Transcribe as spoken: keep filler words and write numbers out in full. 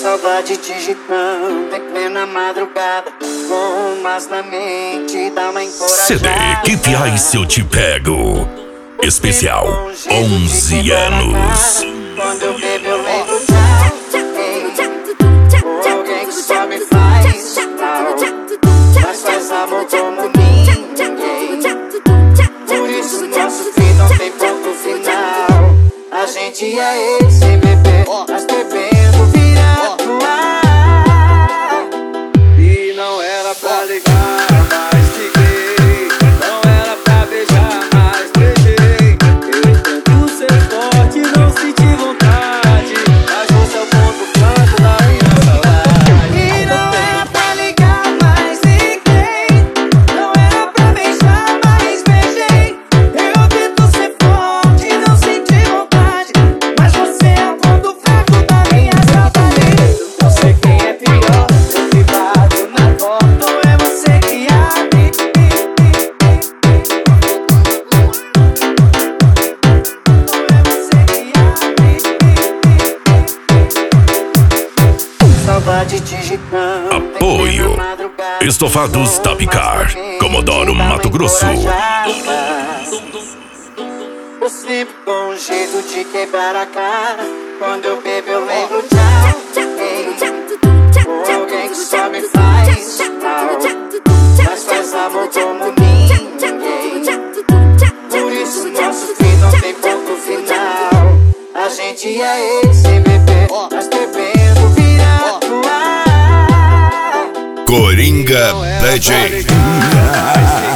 Saudade digitando em plena madrugada, com umas na mente, dá uma encorajada. C D Equipe Ai Se Eu Te Pego especial onze anos. Quando eu bebo eu lembro de alguém que só me faz mal, mas faz amor como ninguém. Por isso nosso fim não tem ponto final. A gente é esse bebê, mas bebendo vira no ar. E não era pra ligar, mas liguei. Não era pra beijar, mas beijei. Eu tento ser forte, não senti vontade, mas você é o ponto fraco da minha saudade. E não era pra ligar, mas liguei. Não era pra beijar, mas beijei. Eu tento ser forte, não senti vontade, mas você é o ponto fraco da minha saudade. Não sei quem é pior, eu que bato na porta, Ou é você que abre? Saudade digitando. Apoio Estofados Tapicar, Comodoro, Mato Grosso. Eu sempre com um jeito de quebrar a cara. Quando eu bebo eu lembro de alguém, alguém que só me faz mal, mas faz amor como ninguém. Por isso nosso fim não tem ponto final. A gente é esse bebê, mas bebendo vira no ar. Coringa D J.